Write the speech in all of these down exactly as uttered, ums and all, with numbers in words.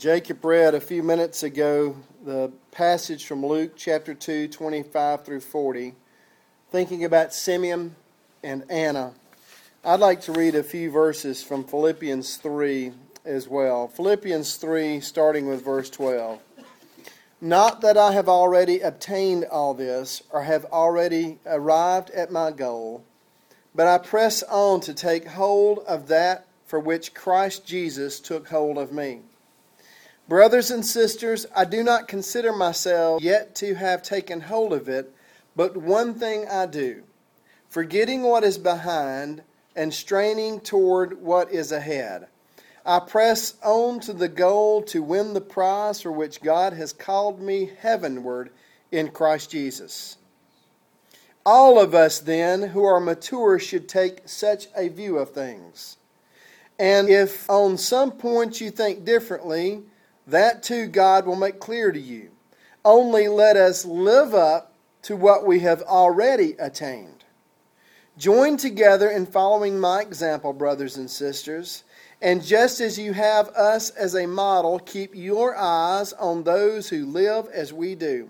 Jacob read a few minutes ago the passage from Luke chapter two, twenty-five through forty, thinking about Simeon and Anna. I'd like to read a few verses from Philippians three as well. Philippians three, starting with verse twelve. Not that I have already obtained all this, or have already arrived at my goal, but I press on to take hold of that for which Christ Jesus took hold of me. Brothers and sisters, I do not consider myself yet to have taken hold of it, but one thing I do, forgetting what is behind and straining toward what is ahead. I press on to the goal to win the prize for which God has called me heavenward in Christ Jesus. All of us then who are mature should take such a view of things. And if on some points you think differently, that too God will make clear to you. Only let us live up to what we have already attained. Join together in following my example, brothers and sisters. And just as you have us as a model, keep your eyes on those who live as we do.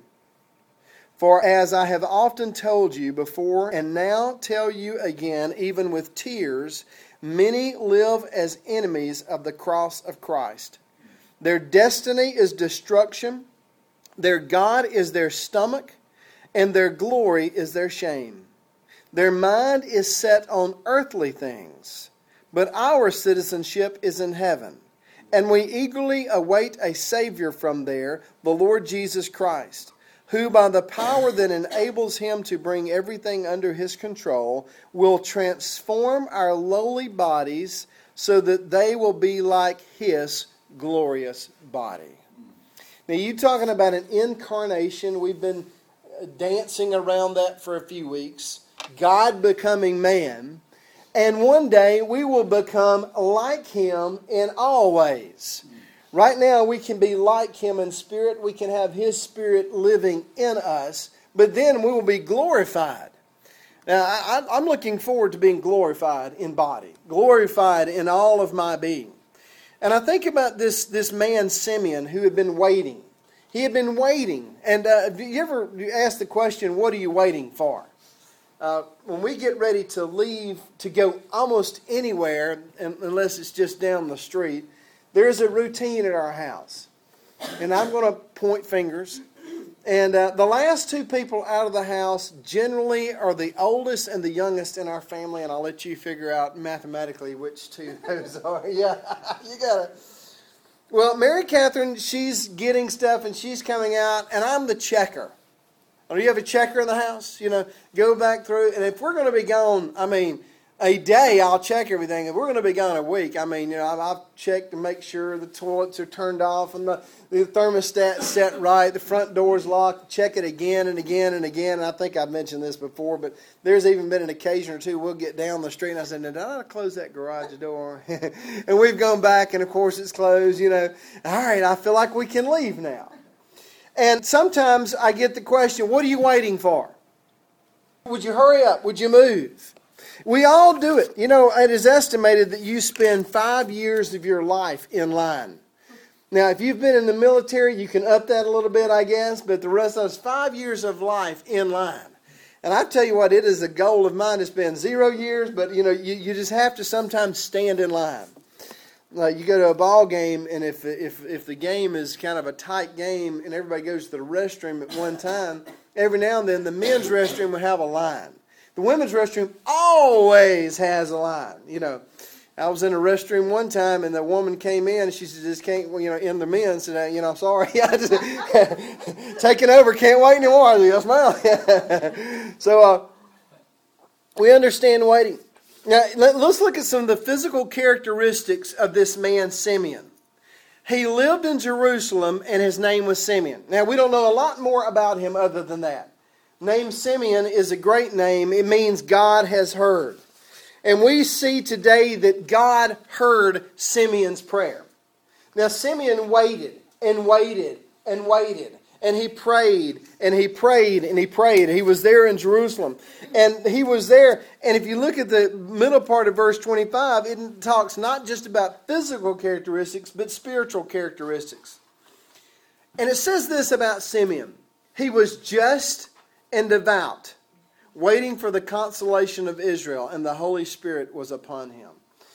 For as I have often told you before, and now tell you again, even with tears, many live as enemies of the cross of Christ. Their destiny is destruction, their God is their stomach, and their glory is their shame. Their mind is set on earthly things, but our citizenship is in heaven, and we eagerly await a Savior from there, the Lord Jesus Christ, who by the power that enables him to bring everything under his control will transform our lowly bodies so that they will be like his glorious body. Now, you talking about an incarnation. We've been dancing around that for a few weeks. God becoming man. And one day we will become like him in all ways. Right now we can be like him in spirit. We can have his spirit living in us. But then we will be glorified. Now, I, I'm looking forward to being glorified in body. Glorified in all of my being. And I think about this, this man, Simeon, who had been waiting. He had been waiting. And uh, have you ever asked the question, what are you waiting for? Uh, when we get ready to leave to go almost anywhere, unless it's just down the street, there's a routine at our house. And I'm going to point fingers. And uh, the last two people out of the house generally are the oldest and the youngest in our family. And I'll let you figure out mathematically which two those are. Yeah, you got it. Well, Mary Catherine, she's getting stuff and she's coming out. And I'm the checker. Or do you have a checker in the house? You know, go back through. And if we're going to be gone, I mean, a day, I'll check everything. If we're going to be gone a week, I mean, you know, I've checked to make sure the toilets are turned off and the, the thermostat's set right, the front door's locked, check it again and again and again. And I think I've mentioned this before, but there's even been an occasion or two we'll get down the street and I said, no, did I close that garage door? And we've gone back and, of course, it's closed, you know. All right, I feel like we can leave now. And sometimes I get the question, what are you waiting for? Would you hurry up? Would you move? We all do it. You know, it is estimated that you spend five years of your life in line. Now, if you've been in the military, you can up that a little bit, I guess, but the rest of us, five years of life in line. And I tell you what, it is a goal of mine to spend zero years, but, you know, you, you just have to sometimes stand in line. Like you go to a ball game, and if if if the game is kind of a tight game and everybody goes to the restroom at one time, every now and then the men's restroom will have a line. The women's restroom always has a line. You know, I was in a restroom one time, and the woman came in, and she said, "Just can't, you know, in the men's." And you know, I'm sorry, I just taking over, can't wait anymore. Yes, ma'am. So uh, we understand waiting. Now, let's look at some of the physical characteristics of this man, Simeon. He lived in Jerusalem, and his name was Simeon. Now, we don't know a lot more about him other than that. Name Simeon is a great name. It means God has heard. And we see today that God heard Simeon's prayer. Now, Simeon waited and waited and waited. and he prayed, and he prayed, and he prayed. He was there in Jerusalem, and he was there. And if you look at the middle part of verse twenty-five, it talks not just about physical characteristics, but spiritual characteristics. And it says this about Simeon. He was just and devout, waiting for the consolation of Israel, and the Holy Spirit was upon him.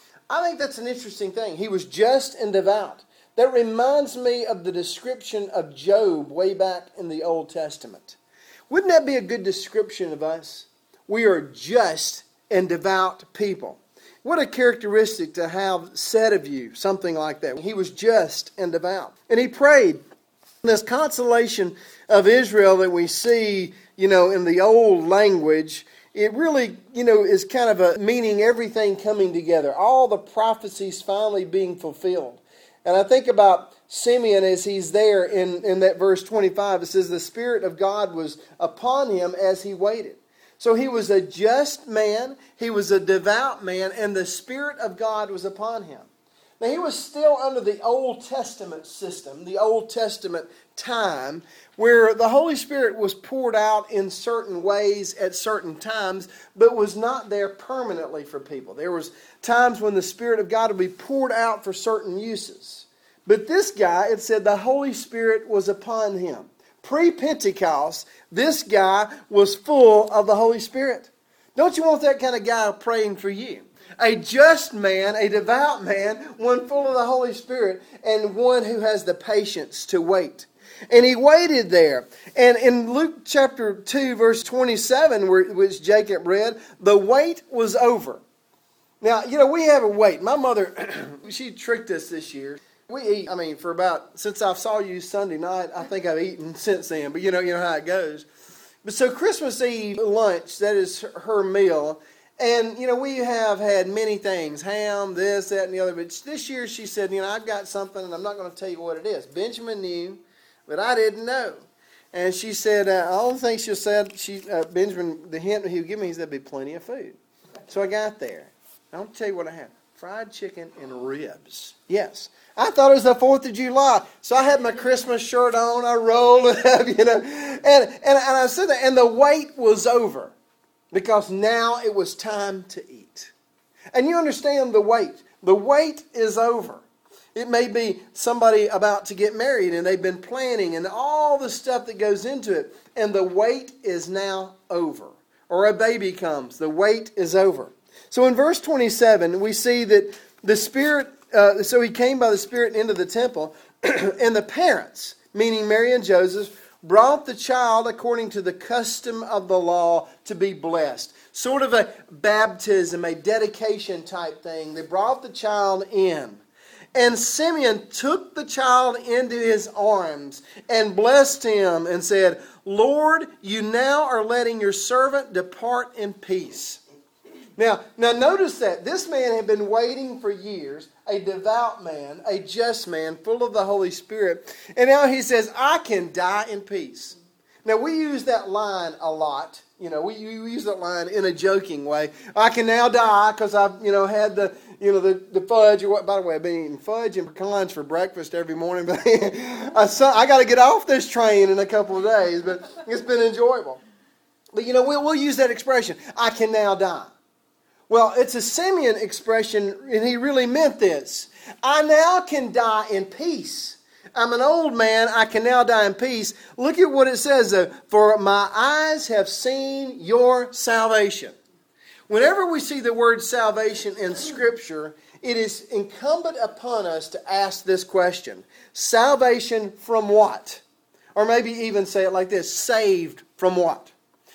I think that's an interesting thing. He was just and devout. That reminds me of the description of Job way back in the Old Testament. Wouldn't that be a good description of us? We are just and devout people. What a characteristic to have said of you, something like that. He was just and devout. And he prayed. This consolation of Israel that we see, you know, in the old language, it really, you know, is kind of a meaning everything coming together. All the prophecies finally being fulfilled. And I think about Simeon as he's there in, in that verse twenty-five. It says the Spirit of God was upon him as he waited. So he was a just man. He was a devout man. And the Spirit of God was upon him. Now, he was still under the Old Testament system, the Old Testament time, where the Holy Spirit was poured out in certain ways at certain times, but was not there permanently for people. There was times when the Spirit of God would be poured out for certain uses. But this guy, it said the Holy Spirit was upon him. Pre-Pentecost, this guy was full of the Holy Spirit. Don't you want that kind of guy praying for you? A just man, a devout man, one full of the Holy Spirit, and one who has the patience to wait. And he waited there. And in Luke chapter two, verse twenty-seven, which Jacob read, the wait was over. Now, you know, we have a wait. My mother, she tricked us this year. We eat, I mean, for about, since I saw you Sunday night, I think I've eaten since then. But you know, you know how it goes. But so Christmas Eve lunch, that is her meal. And, you know, we have had many things, ham, this, that, and the other. But this year she said, you know, I've got something, and I'm not going to tell you what it is. Benjamin knew, but I didn't know. And she said, uh, all the things she said, she, uh, Benjamin, the hint he would give me, he said, there'd be plenty of food. So I got there. I'll tell you what I had. Fried chicken and ribs. Yes. I thought it was the fourth of July. So I had my Christmas shirt on. I rolled it up, you know. And, and, and I said that, and the wait was over. Because now it was time to eat. And you understand the wait. The wait is over. It may be somebody about to get married and they've been planning and all the stuff that goes into it. And the wait is now over. Or a baby comes. The wait is over. So in verse twenty-seven, we see that the Spirit, uh, so he came by the Spirit into the temple. And the parents, meaning Mary and Joseph, brought the child according to the custom of the law to be blessed. Sort of a baptism, a dedication type thing. They brought the child in. And Simeon took the child into his arms and blessed him and said, Lord, you now are letting your servant depart in peace. Now, now notice that this man had been waiting for years, a devout man, a just man, full of the Holy Spirit. And now he says, I can die in peace. Now, we use that line a lot. You know, we, we use that line in a joking way. I can now die because I've, you know, had the, you know, the, the fudge. Or what, by the way, I've been eating fudge and pecans for breakfast every morning. But I, I got to get off this train in a couple of days, but it's been enjoyable. But, you know, we'll, we'll use that expression, I can now die. Well, it's a Simeon expression, and he really meant this. I now can die in peace. I'm an old man. I can now die in peace. Look at what it says, though. For my eyes have seen your salvation. Whenever we see the word salvation in Scripture, it is incumbent upon us to ask this question. Salvation from what? Or maybe even say it like this. Saved from what?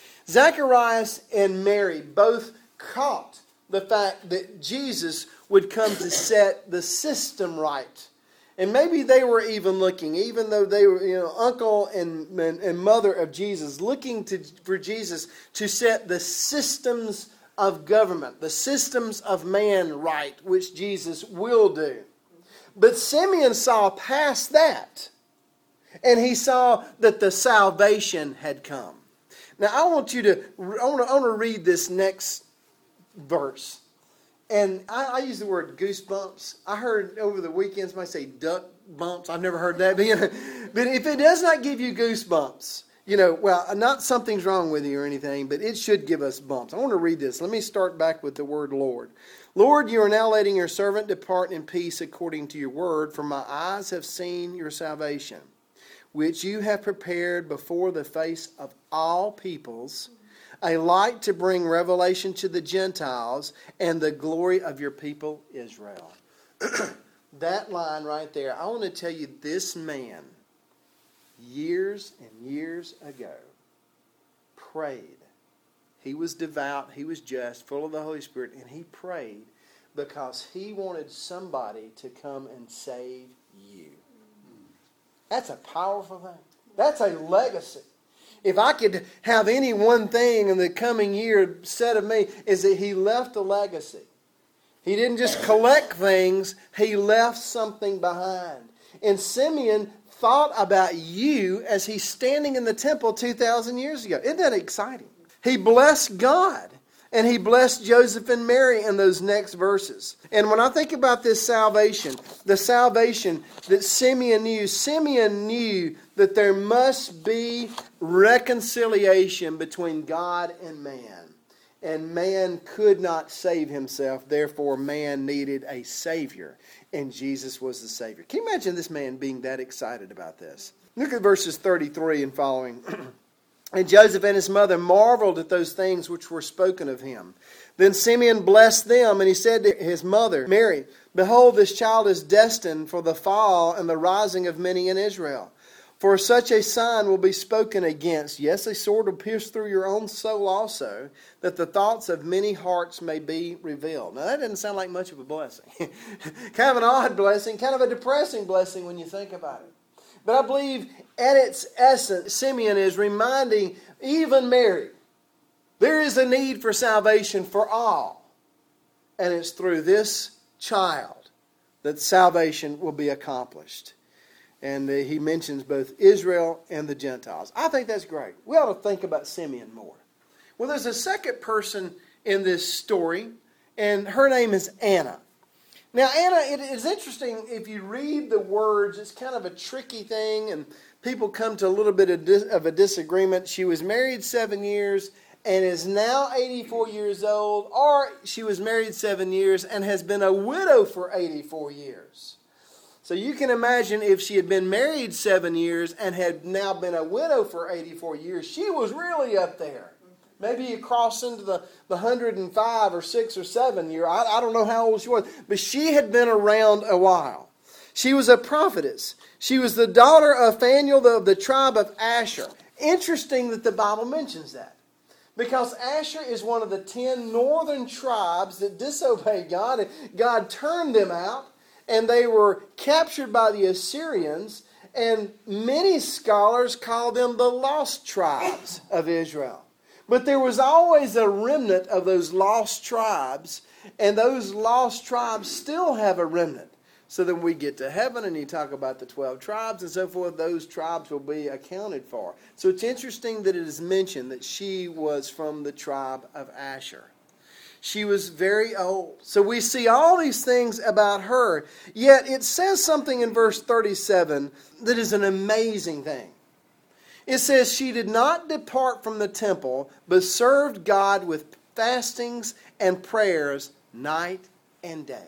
Zacharias and Mary both caught the fact that Jesus would come to set the system right. And maybe they were even looking, even though they were, you know, uncle and, and, and mother of Jesus, looking to, for Jesus to set the systems of government, the systems of man right, which Jesus will do. But Simeon saw past that, and he saw that the salvation had come. Now, I want you to, I want to, I want to read this next verse. And I, I use the word goosebumps. I heard over the weekend somebody say duck bumps. I've never heard that. But, you know, But if it does not give you goosebumps, you know, well, not something's wrong with you or anything, but it should give us bumps. I want to read this. Let me start back with the word Lord. Lord, you are now letting your servant depart in peace according to your word, for my eyes have seen your salvation, which you have prepared before the face of all peoples, a light to bring revelation to the Gentiles and the glory of your people Israel. That line right there, I want to tell you, this man, years and years ago, prayed. He was devout, he was just, full of the Holy Spirit, and he prayed because he wanted somebody to come and save you. That's a powerful thing. That's a legacy. If I could have any one thing in the coming year said of me, is that he left a legacy. He didn't just collect things, he left something behind. And Simeon thought about you as he's standing in the temple two thousand years ago. Isn't that exciting? He blessed God. And he blessed Joseph and Mary in those next verses. And when I think about this salvation, the salvation that Simeon knew, Simeon knew that there must be reconciliation between God and man. And man could not save himself. Therefore, man needed a Savior. And Jesus was the Savior. Can you imagine this man being that excited about this? Look at verses thirty-three and following. And Joseph and his mother marveled at those things which were spoken of him. Then Simeon blessed them, and he said to his mother, Mary, behold, this child is destined for the fall and the rising of many in Israel. For such a sign will be spoken against. Yes, a sword will pierce through your own soul also, that the thoughts of many hearts may be revealed. Now, that doesn't sound like much of a blessing. Kind of an odd blessing, kind of a depressing blessing when you think about it. But I believe at its essence, Simeon is reminding even Mary, there is a need for salvation for all. And it's through this child that salvation will be accomplished. And uh, he mentions both Israel and the Gentiles. I think that's great. We ought to think about Simeon more. Well, there's a second person in this story, and her name is Anna. Now, Anna, it is interesting if you read the words, it's kind of a tricky thing, and people come to a little bit of, dis- of a disagreement. She was married seven years and is now eighty-four years old, or she was married seven years and has been a widow for eighty-four years. So you can imagine if she had been married seven years and had now been a widow for eighty-four years, she was really up there. Maybe you cross into the, the one hundred five or six or seven year. I, I don't know how old she was. But she had been around a while. She was a prophetess. She was the daughter of Phanuel of the tribe of Asher. Interesting that the Bible mentions that. Because Asher is one of the ten northern tribes that disobeyed God. And God turned them out. And they were captured by the Assyrians. And many scholars call them the lost tribes of Israel. But there was always a remnant of those lost tribes, and those lost tribes still have a remnant. So that when we get to heaven and you talk about the twelve tribes and so forth, those tribes will be accounted for. So it's interesting that it is mentioned that she was from the tribe of Asher. She was very old. So we see all these things about her. Yet it says something in verse thirty-seven that is an amazing thing. It says she did not depart from the temple, but served God with fastings and prayers night and day.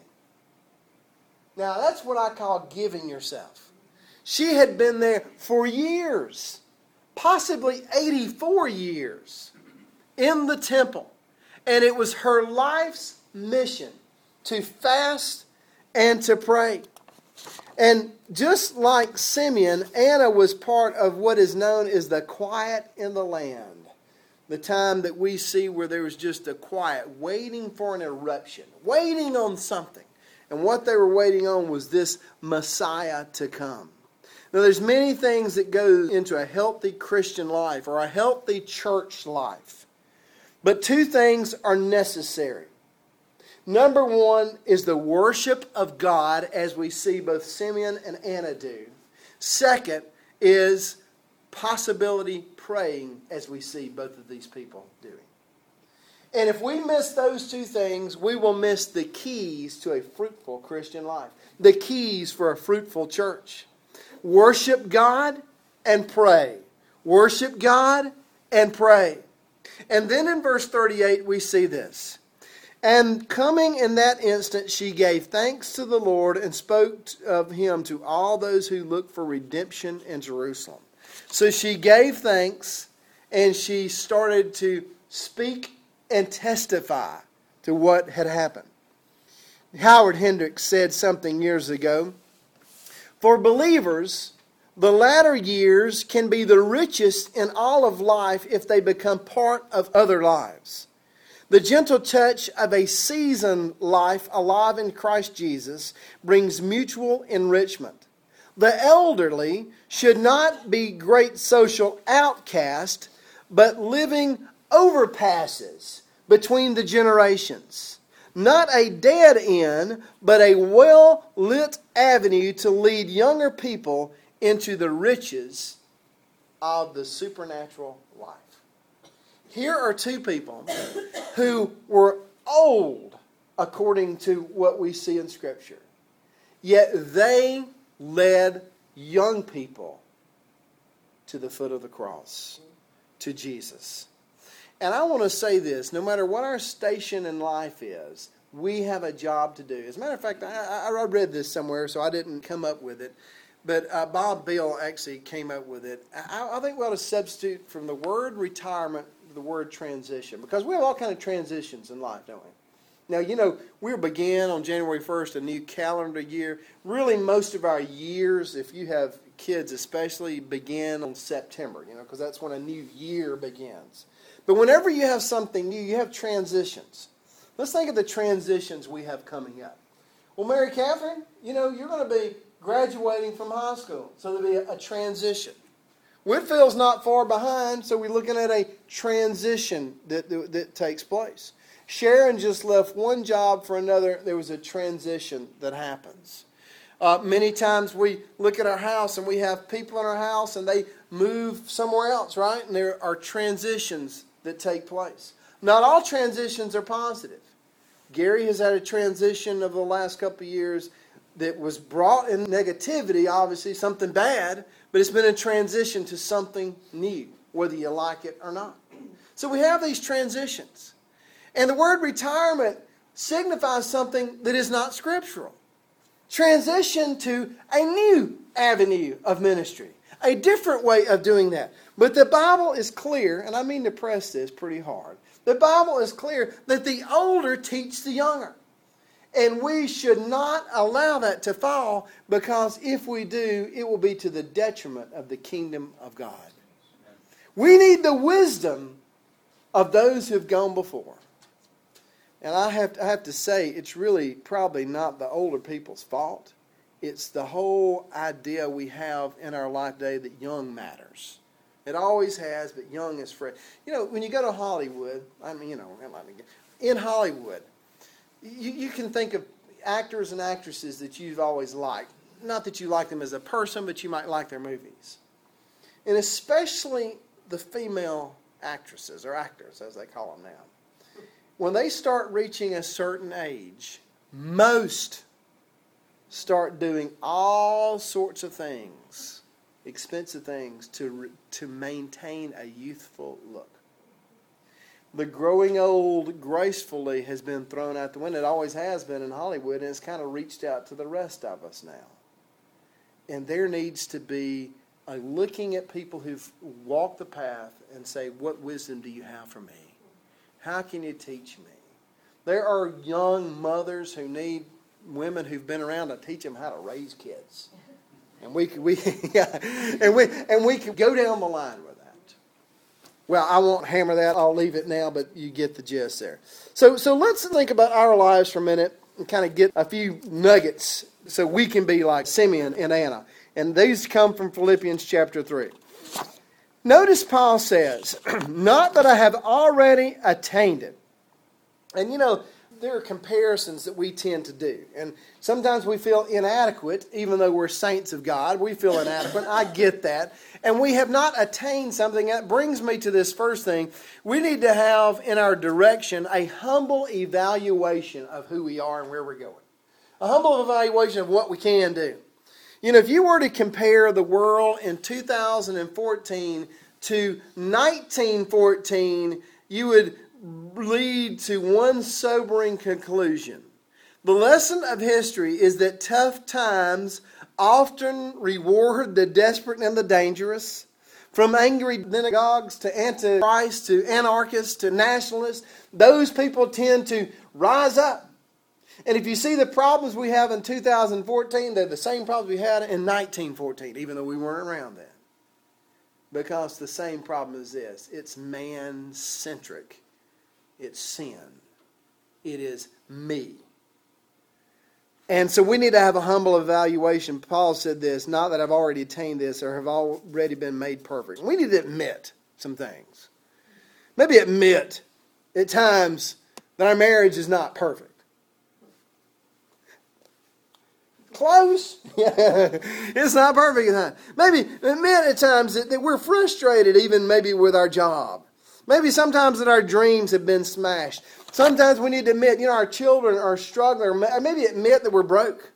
Now that's what I call giving yourself. She had been there for years, possibly eighty-four years, in the temple. And it was her life's mission to fast and to pray. And just like Simeon, Anna was part of what is known as the quiet in the land. The time that we see where there was just a quiet, waiting for an eruption, waiting on something. And what they were waiting on was this Messiah to come. Now there's many things that go into a healthy Christian life or a healthy church life. But two things are necessary. Number one is the worship of God, as we see both Simeon and Anna do. Second is possibility praying, as we see both of these people doing. And if we miss those two things, we will miss the keys to a fruitful Christian life. The keys for a fruitful church. worship God and pray. Worship God and pray. And then in verse thirty-eight we see this. And coming in that instant, she gave thanks to the Lord and spoke of him to all those who look for redemption in Jerusalem. So she gave thanks and she started to speak and testify to what had happened. Howard Hendricks said something years ago. For believers, the latter years can be the richest in all of life if they become part of other lives. The gentle touch of a seasoned life alive in Christ Jesus brings mutual enrichment. The elderly should not be great social outcasts, but living overpasses between the generations. Not a dead end, but a well-lit avenue to lead younger people into the riches of the supernatural life. Here are two people who were old according to what we see in Scripture. Yet they led young people to the foot of the cross, to Jesus. And I want to say this, no matter what our station in life is, we have a job to do. As a matter of fact, I, I read this somewhere, so I didn't come up with it. But uh, Bob Bill actually came up with it. I, I think we ought to substitute from the word retirement the word transition, because we have all kind of transitions in life, don't we? Now, you know, we begin on January first, a new calendar year. Really, most of our years, if you have kids especially, begin on September, you know, because that's when a new year begins. But whenever you have something new, you have transitions. Let's think of the transitions we have coming up. Well, Mary Catherine, you know, you're going to be graduating from high school, so there'll be a, a transition. Whitfield's not far behind, so we're looking at a transition that, that, that takes place. Sharon just left one job for another. There was a transition that happens. Uh, many times we look at our house and we have people in our house and they move somewhere else, right? And there are transitions that take place. Not all transitions are positive. Gary has had a transition of the last couple of years that was brought in negativity, obviously, something bad, but it's been a transition to something new, whether you like it or not. So we have these transitions. And the word retirement signifies something that is not scriptural. Transition to a new avenue of ministry, a different way of doing that. But the Bible is clear, and I mean to press this pretty hard. The Bible is clear that the older teach the younger. And we should not allow that to fall, because if we do, it will be to the detriment of the kingdom of God. We need the wisdom of those who have gone before. And I have, to, I have to say, it's really probably not the older people's fault. It's the whole idea we have in our life today that young matters. It always has, but young is fresh. You know, when you go to Hollywood, I mean, you know, in Hollywood, You, you can think of actors and actresses that you've always liked. Not that you like them as a person, but you might like their movies. And especially the female actresses, or actors as they call them now. When they start reaching a certain age, most start doing all sorts of things, expensive things, to, to maintain a youthful look. The growing old gracefully has been thrown out the window. It always has been in Hollywood, and it's kind of reached out to the rest of us now. And there needs to be a looking at people who've walked the path and say, what wisdom do you have for me? How can you teach me? There are young mothers who need women who've been around to teach them how to raise kids. And we could, we, yeah, and we, and we could go down the line with that. Well, I won't hammer that. I'll leave it now, but you get the gist there. So, so let's think about our lives for a minute and kind of get a few nuggets so we can be like Simeon and Anna. And these come from Philippians chapter three. Notice Paul says, not that I have already attained it. And you know, there are comparisons that we tend to do. And sometimes we feel inadequate, even though we're saints of God. We feel inadequate. I get that. And we have not attained something. That brings me to this first thing. We need to have in our direction a humble evaluation of who we are and where we're going. A humble evaluation of what we can do. You know, if you were to compare the world in two thousand fourteen to nineteen fourteen, you would lead to one sobering conclusion. The lesson of history is that tough times often reward the desperate and the dangerous. From angry demagogues to anti-Christ to anarchists to nationalists, those people tend to rise up. And if you see the problems we have in two thousand fourteen, they're the same problems we had in nineteen fourteen, even though we weren't around then. Because the same problem is this. It's man-centric. It's sin. It is me. And so we need to have a humble evaluation. Paul said this, not that I've already attained this or have already been made perfect. We need to admit some things. Maybe admit at times that our marriage is not perfect. Close. It's not perfect at times. Maybe admit at times that, that we're frustrated even maybe with our job. Maybe sometimes that our dreams have been smashed. Sometimes we need to admit, you know, our children are struggling. Or maybe admit that we're broke.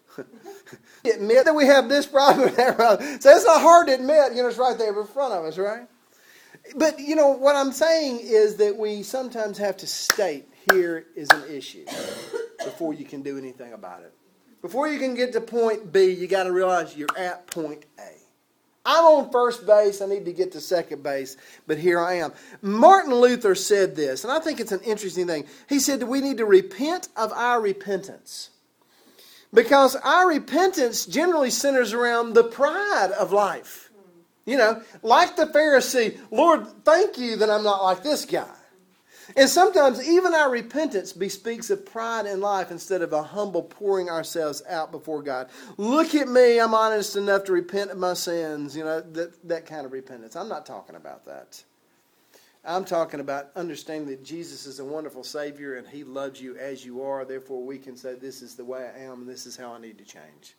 Admit that we have this problem and that problem. So it's not hard to admit. You know, it's right there in front of us, right? But, you know, what I'm saying is that we sometimes have to state, here is an issue before you can do anything about it. Before you can get to point B, you got to realize you're at point A. I'm on first base. I need to get to second base, but here I am. Martin Luther said this, and I think it's an interesting thing. He said that we need to repent of our repentance. Because our repentance generally centers around the pride of life. You know, like the Pharisee, Lord, thank you that I'm not like this guy. And sometimes even our repentance bespeaks of pride in life instead of a humble pouring ourselves out before God. Look at me, I'm honest enough to repent of my sins. You know, that, that kind of repentance. I'm not talking about that. I'm talking about understanding that Jesus is a wonderful Savior and He loves you as you are. Therefore, we can say this is the way I am and this is how I need to change.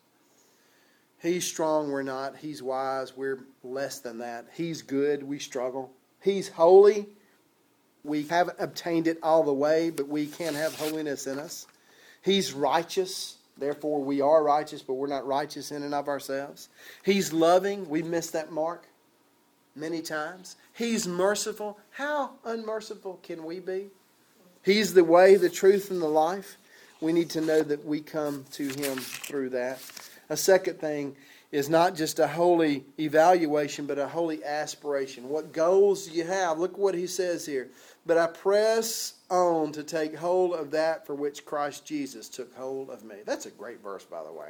He's strong, we're not. He's wise, we're less than that. He's good, we struggle. He's holy. We haven't obtained it all the way, but we can have holiness in us. He's righteous. Therefore, we are righteous, but we're not righteous in and of ourselves. He's loving. We missed that mark many times. He's merciful. How unmerciful can we be? He's the way, the truth, and the life. We need to know that we come to Him through that. A second thing is not just a holy evaluation, but a holy aspiration. What goals do you have? Look what he says here. But I press on to take hold of that for which Christ Jesus took hold of me. That's a great verse, by the way.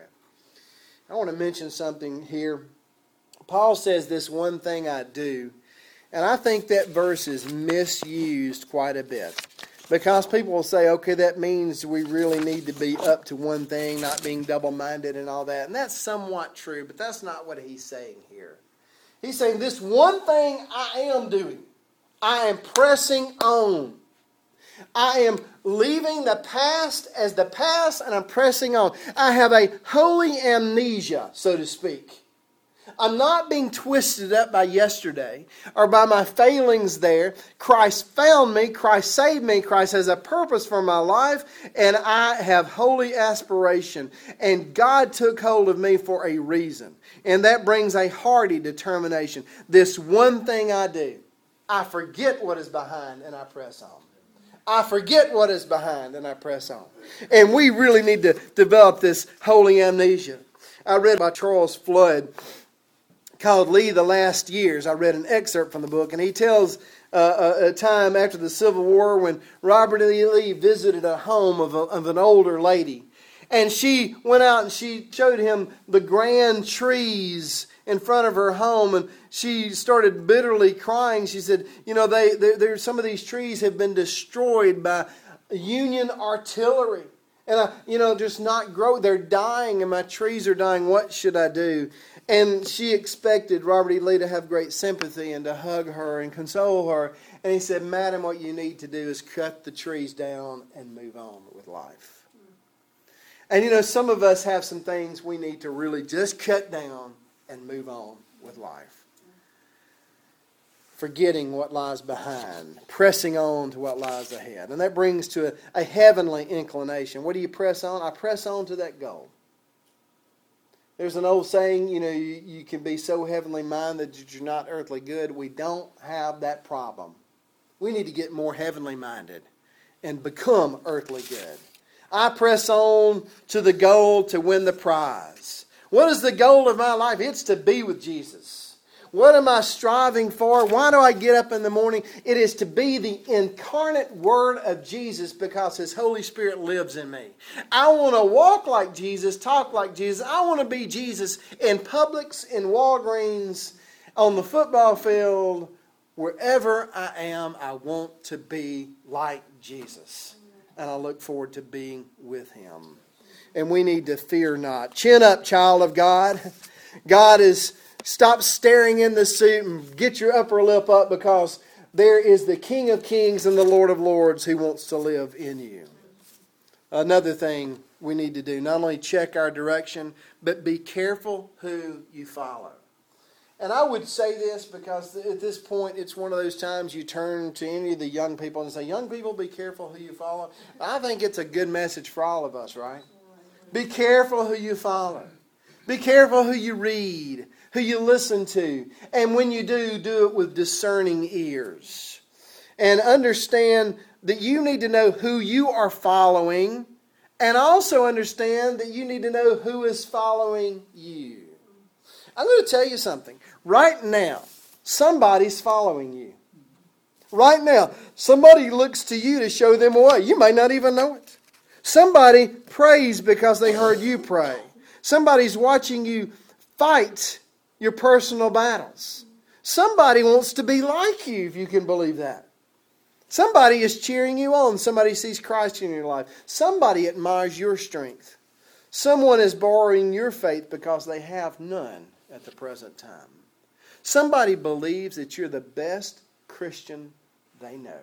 I want to mention something here. Paul says this one thing I do, and I think that verse is misused quite a bit. Because people will say, okay, that means we really need to be up to one thing, not being double-minded and all that. And that's somewhat true, but that's not what he's saying here. He's saying this one thing I am doing. I am pressing on. I am leaving the past as the past and I'm pressing on. I have a holy amnesia, so to speak. I'm not being twisted up by yesterday or by my failings there. Christ found me. Christ saved me. Christ has a purpose for my life. And I have holy aspiration. And God took hold of me for a reason. And that brings a hearty determination. This one thing I do, I forget what is behind and I press on. I forget what is behind and I press on. And we really need to develop this holy amnesia. I read by Charles Flood, called Lee the Last Years. I read an excerpt from the book, and he tells uh, a, a time after the Civil War when Robert E. Lee visited a home of, a, of an older lady. And she went out and she showed him the grand trees in front of her home, and she started bitterly crying. She said, you know, they, they, some of these trees have been destroyed by Union artillery. And, I, you know, just not grow. They're dying, and my trees are dying. What should I do? And she expected Robert E. Lee to have great sympathy and to hug her and console her. And he said, Madam, what you need to do is cut the trees down and move on with life. And, you know, some of us have some things we need to really just cut down and move on with life. Forgetting what lies behind, pressing on to what lies ahead. And that brings to a, a heavenly inclination. What do you press on? I press on to that goal. There's an old saying, you know, you, you can be so heavenly minded that you're not earthly good. We don't have that problem. We need to get more heavenly minded and become earthly good. I press on to the goal to win the prize. What is the goal of my life? It's to be with Jesus. What am I striving for? Why do I get up in the morning? It is to be the incarnate Word of Jesus because His Holy Spirit lives in me. I want to walk like Jesus, talk like Jesus. I want to be Jesus in Publix, in Walgreens, on the football field. Wherever I am, I want to be like Jesus. And I look forward to being with Him. And we need to fear not. Chin up, child of God. God is... Stop staring in the suit and get your upper lip up because there is the King of Kings and the Lord of Lords who wants to live in you. Another thing we need to do, not only check our direction, but be careful who you follow. And I would say this because at this point it's one of those times you turn to any of the young people and say, young people, be careful who you follow. I think it's a good message for all of us, right? Be careful who you follow. Be careful who you read, who you listen to. And when you do, do it with discerning ears. And understand that you need to know who you are following. And also understand that you need to know who is following you. I'm going to tell you something. Right now, somebody's following you. Right now, somebody looks to you to show them a way. You may not even know it. Somebody prays because they heard you pray. Somebody's watching you fight your personal battles. Somebody wants to be like you, if you can believe that. Somebody is cheering you on. Somebody sees Christ in your life. Somebody admires your strength. Someone is borrowing your faith because they have none at the present time. Somebody believes that you're the best Christian they know.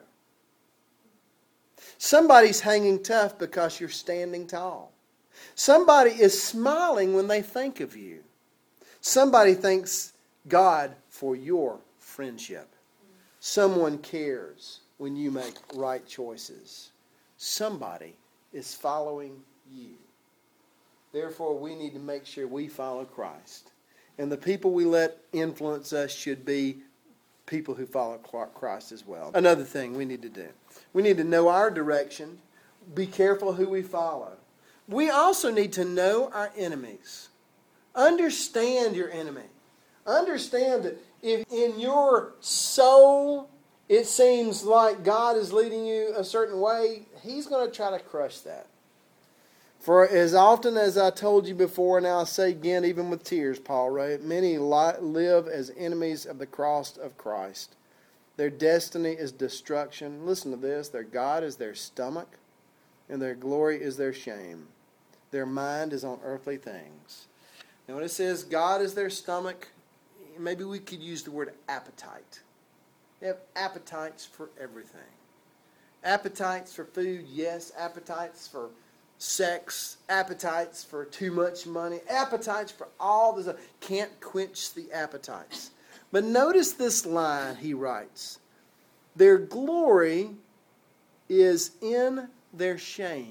Somebody's hanging tough because you're standing tall. Somebody is smiling when they think of you. Somebody thanks God for your friendship. Someone cares when you make right choices. Somebody is following you. Therefore, we need to make sure we follow Christ. And the people we let influence us should be people who follow Christ as well. Another thing we need to do. We need to know our direction. Be careful who we follow. We also need to know our enemies. Understand your enemy. Understand that if in your soul it seems like God is leading you a certain way, He's going to try to crush that. For as often as I told you before, and I'll say again, even with tears, Paul wrote, many live as enemies of the cross of Christ. Their destiny is destruction. Listen to this. Their God is their stomach, and their glory is their shame. Their mind is on earthly things. Now when it says God is their stomach, maybe we could use the word appetite. They have appetites for everything. Appetites for food, yes. Appetites for sex. Appetites for too much money. Appetites for all this. Can't quench the appetites. But notice this line he writes. Their glory is in their shame.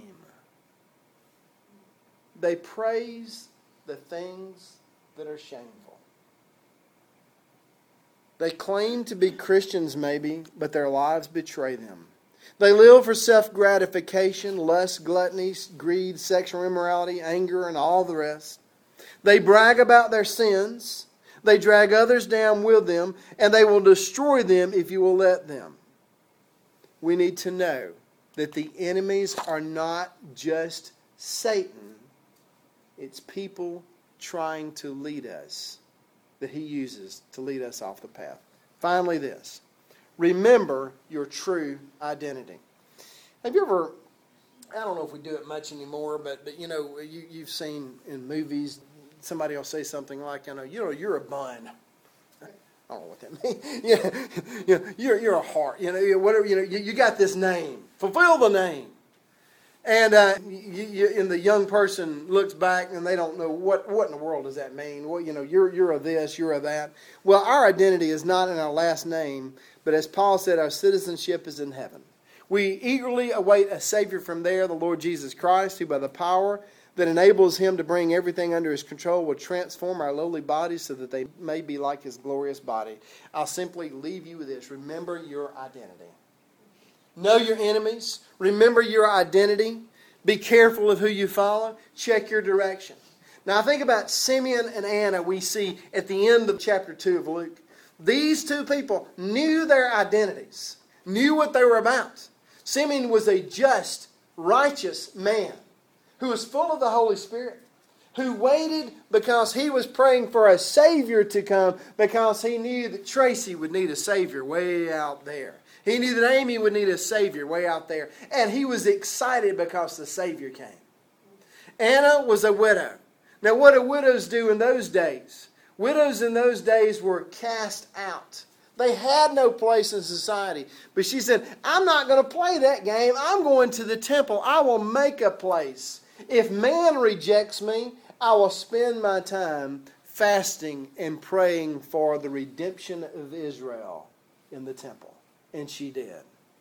They praise the things that are shameful. They claim to be Christians maybe, but their lives betray them. They live for self-gratification, lust, gluttony, greed, sexual immorality, anger, and all the rest. They brag about their sins. They drag others down with them, and they will destroy them if you will let them. We need to know that the enemies are not just Satan. It's people trying to lead us that he uses to lead us off the path. Finally, this. Remember your true identity. Have you ever, I don't know if we do it much anymore, but, but you know, you, you've seen in movies, somebody will say something like, you know, you know, you're a bun. I don't know what that means. Yeah, you know, you're, you're a heart. You know, whatever. You know, you, you got this name. Fulfill the name. And uh, you, you, and the young person looks back and they don't know what, what in the world does that mean. Well, you know, you're you're a this, you're a that. Well, our identity is not in our last name, but as Paul said, our citizenship is in heaven. We eagerly await a Savior from there, the Lord Jesus Christ, who by the power that enables him to bring everything under his control will transform our lowly bodies so that they may be like his glorious body. I'll simply leave you with this. Remember your identity. Know your enemies. Remember your identity. Be careful of who you follow. Check your direction. Now, I think about Simeon and Anna we see at the end of chapter two of Luke. These two people knew their identities, knew what they were about. Simeon was a just, righteous man who was full of the Holy Spirit, who waited because he was praying for a Savior to come because he knew that Tracy would need a Savior way out there. He knew that Amy would need a Savior way out there. And he was excited because the Savior came. Anna was a widow. Now, what do widows do in those days? Widows in those days were cast out. They had no place in society. But she said, I'm not going to play that game. I'm going to the temple. I will make a place. If man rejects me, I will spend my time fasting and praying for the redemption of Israel in the temple. And she did.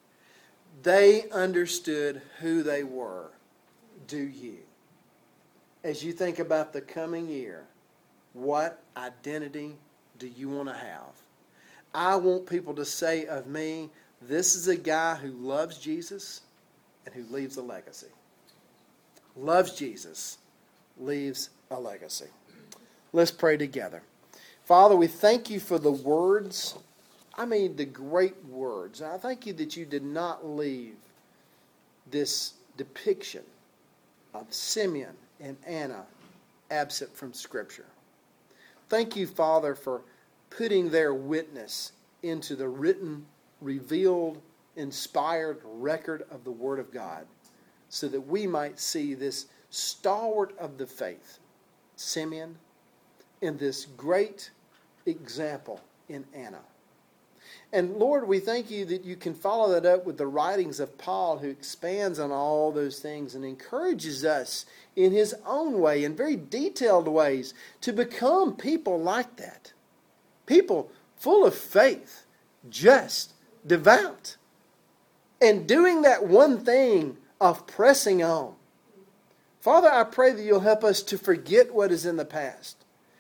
They understood who they were. Do you? As you think about the coming year, what identity do you want to have? I want people to say of me, this is a guy who loves Jesus and who leaves a legacy. Loves Jesus, leaves a legacy. Let's pray together. Father, we thank you for the words. I mean, the great words. I thank you that you did not leave this depiction of Simeon and Anna absent from Scripture. Thank you, Father, for putting their witness into the written, revealed, inspired record of the Word of God so that we might see this stalwart of the faith, Simeon, in this great example in Anna. And Lord, we thank you that you can follow that up with the writings of Paul, who expands on all those things and encourages us in his own way, in very detailed ways, to become people like that. People full of faith, just, devout, and doing that one thing of pressing on. Father, I pray that you'll help us to forget what is in the past,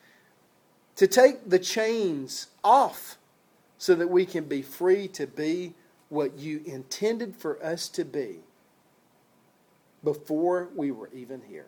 to take the chains off so that we can be free to be what you intended for us to be before we were even here.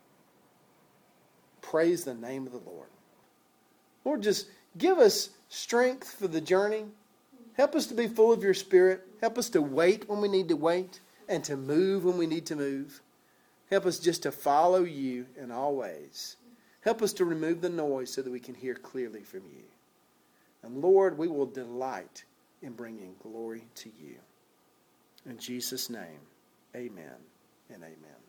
Praise the name of the Lord. Lord, just give us strength for the journey. Help us to be full of your Spirit. Help us to wait when we need to wait and to move when we need to move. Help us just to follow you in all ways. Help us to remove the noise so that we can hear clearly from you. And Lord, we will delight in bringing glory to you. In Jesus' name, amen and amen.